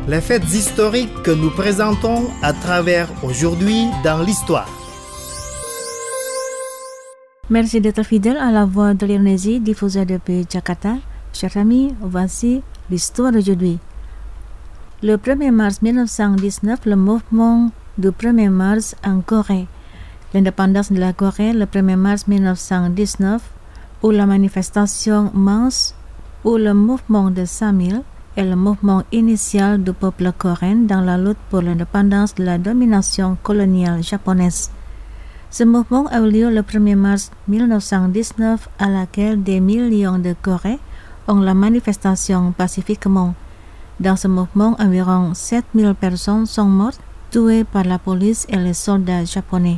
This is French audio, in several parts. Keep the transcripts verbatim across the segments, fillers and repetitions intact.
Les faits historiques que nous présentons à travers aujourd'hui dans l'histoire. Merci d'être fidèle à la voix de l'Indonésie diffusée depuis Jakarta. Chers amis, voici l'histoire d'aujourd'hui. Le premier mars mille neuf cent dix-neuf, le mouvement du premier mars en Corée. L'indépendance de la Corée le premier mars mille neuf cent dix-neuf, ou la manifestation mince, ou le mouvement de cinq mille, est le mouvement initial du peuple coréen dans la lutte pour l'indépendance de la domination coloniale japonaise. Ce mouvement a eu lieu le premier mars mille neuf cent dix-neuf, à laquelle des millions de Coréens ont la manifestation pacifiquement. Dans ce mouvement, environ sept mille personnes sont mortes, tuées par la police et les soldats japonais.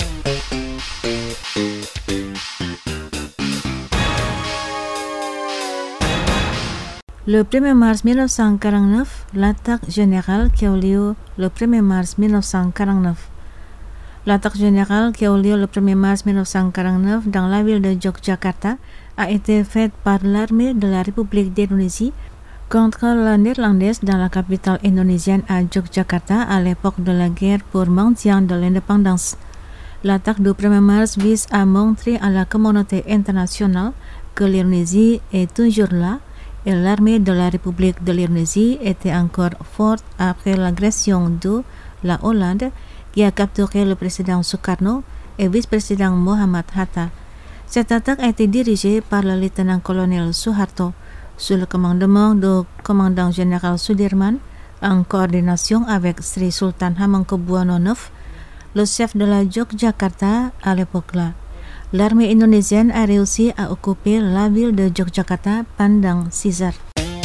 Le premier mars mille neuf cent quarante-neuf, l'attaque générale qui a eu lieu le premier mars mille neuf cent quarante-neuf. L'attaque générale qui a eu lieu le premier mars mille neuf cent quarante-neuf dans la ville de Yogyakarta a été faite par l'armée de la République d'Indonésie contre la néerlandaise dans la capitale indonésienne à Yogyakarta à l'époque de la guerre pour maintien de l'indépendance. L'attaque du premier mars vise à montrer à la communauté internationale que l'Indonésie est toujours là et l'armée de la République de l'Indonésie était encore forte après l'agression de la Hollande qui a capturé le président Sukarno et vice-président Mohammad Hatta. Cette attaque a été dirigée par le lieutenant-colonel Suharto sous le commandement du commandant général Sudirman en coordination avec Sri Sultan Hamengkubuwono neuf, le chef de la Yogyakarta à l'époque-là. L'armée indonésienne a réussi à occuper la ville de Yogyakarta pendant six heures.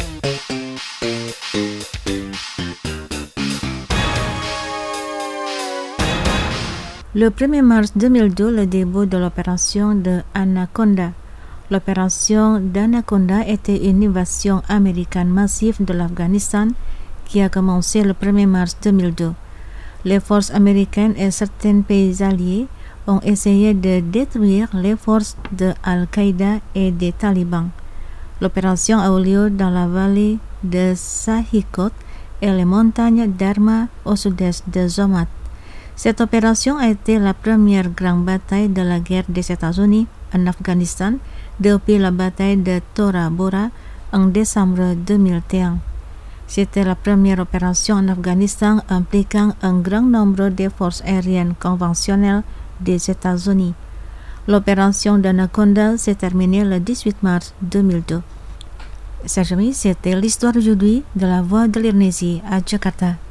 Le premier mars deux mille deux, le début de l'opération de Anaconda. L'opération d'Anaconda était une invasion américaine massive de l'Afghanistan qui a commencé le premier mars deux mille deux. Les forces américaines et certains pays alliés ont essayé de détruire les forces de Al-Qaïda et des talibans. L'opération a eu lieu dans la vallée de Sahikot et les montagnes d'Arma au sud-est de Zomat. Cette opération a été la première grande bataille de la guerre des États-Unis en Afghanistan depuis la bataille de Tora Bora en décembre deux mille un. C'était la première opération en Afghanistan impliquant un grand nombre de forces aériennes conventionnelles des États-Unis. L'opération d'Anaconda s'est terminée le dix-huit mars deux mille deux. Chers amis, c'était l'histoire aujourd'hui de la voix de l'Indonésie à Jakarta.